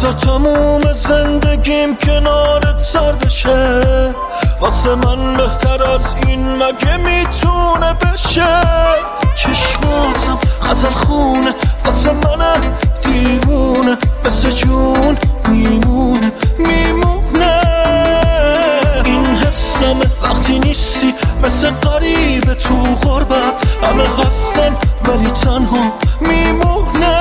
بذار تموم زندگیم کنارت سر بشه، واسه من بهتر از این مگه میتونه بشه؟ چشماتم غزل خونه واسه من دیوونه، مثل جون میمونه میمونه. این حسمه وقتی نیستی، مثل غریبه تو غربت، همه هستن ولی تنها میمونه.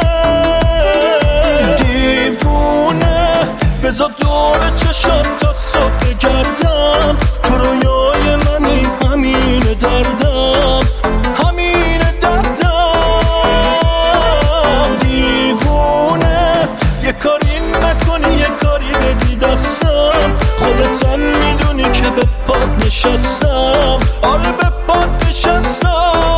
دیوونه بذار دور چشم تا صبح بگردم، تو رویای منی، همین دردم همین دردم. دیوونه یه کاری نکنی، یه کاری بدی دستم، خودتم میدونی که به پات نشستم، آره به پات نشستم.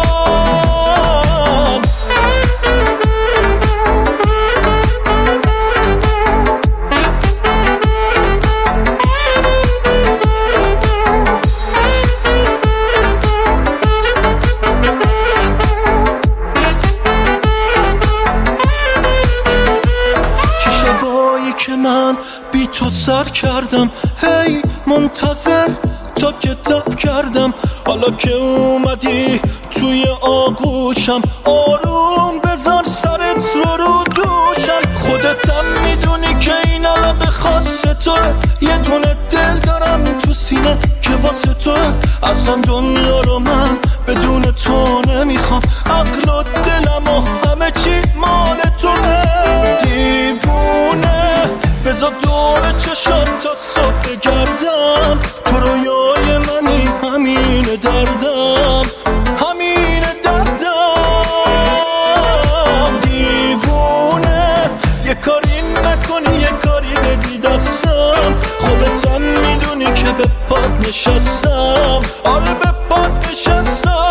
که من بی تو سر کردم، هی منتظر تا که تب کردم، حالا که اومدی توی آغوشم، آروم بذار سرت رو دوشم. خودتم میدونی که این علم خاص تو، یه دونه دل دارم تو سینه که واسه تو، اصلا دنیا رو من بدون تو نمیخوام، عقل و دلم و همه چی مال توه. دیوونه بذار دور چشم تا صبح بگردم، تو رویای منی، همین دردم همین دردم. دیوونه یه کاری نکنی، یه کاری بدی دستم، خودتم میدونی که به پات نشستم، آره به پات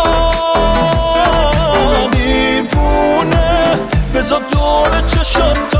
نشستم. دیوونه بذار دور چشم